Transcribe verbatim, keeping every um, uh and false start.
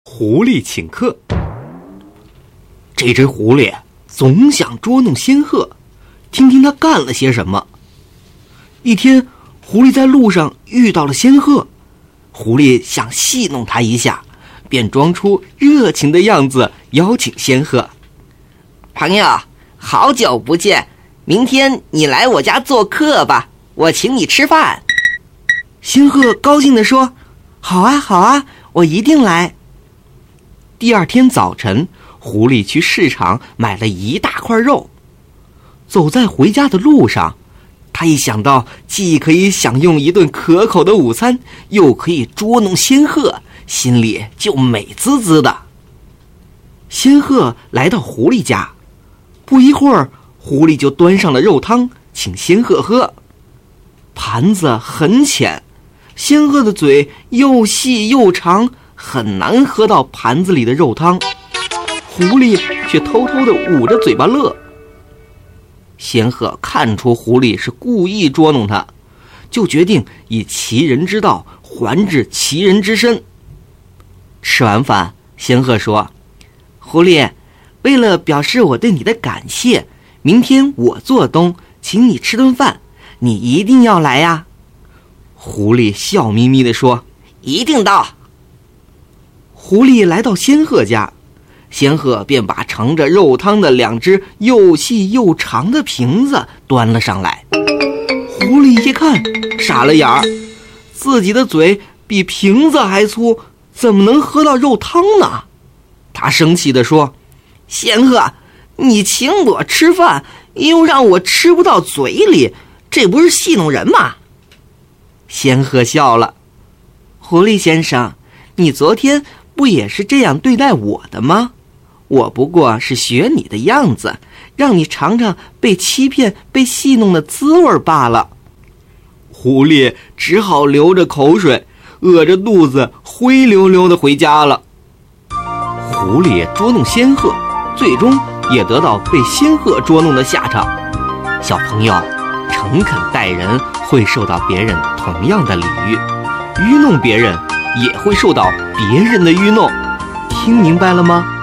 狐狸请客。这只狐狸总想捉弄仙鹤，听听他干了些什么。一天，狐狸在路上遇到了仙鹤，狐狸想戏弄他一下，便装出热情的样子邀请仙鹤： 朋友，好久不见，明天你来我家做客吧，我请你吃饭。 仙鹤高兴地说：好啊好啊，我一定来。第二天早晨，狐狸去市场买了一大块肉。走在回家的路上，他一想到既可以享用一顿可口的午餐，又可以捉弄仙鹤，心里就美滋滋的。仙鹤来到狐狸家，不一会儿，狐狸就端上了肉汤请仙鹤喝。盘子很浅，仙鹤的嘴又细又长，很难喝到盘子里的肉汤，狐狸却偷偷地捂着嘴巴乐。仙鹤看出狐狸是故意捉弄他，就决定以其人之道还治其人之身。吃完饭，仙鹤说：狐狸，为了表示我对你的感谢，明天我做东请你吃顿饭，你一定要来呀。狐狸笑眯眯地说： 一定到。 狐狸来到仙鹤家，仙鹤便把盛着肉汤的两只又细又长的瓶子端了上来。狐狸一看，傻了眼儿，自己的嘴比瓶子还粗，怎么能喝到肉汤呢？他生气地说：仙鹤，你请我吃饭，又让我吃不到嘴里，这不是戏弄人吗？仙鹤笑了：狐狸先生，你昨天不也是这样对待我的吗？我不过是学你的样子，让你尝尝被欺骗、被戏弄的滋味罢了。狐狸只好流着口水，饿着肚子，灰溜溜地回家了。狐狸捉弄仙鹤，最终也得到被仙鹤捉弄的下场。小朋友，诚恳待人会受到别人同样的礼遇，愚弄别人也会受到别人的愚弄，听明白了吗？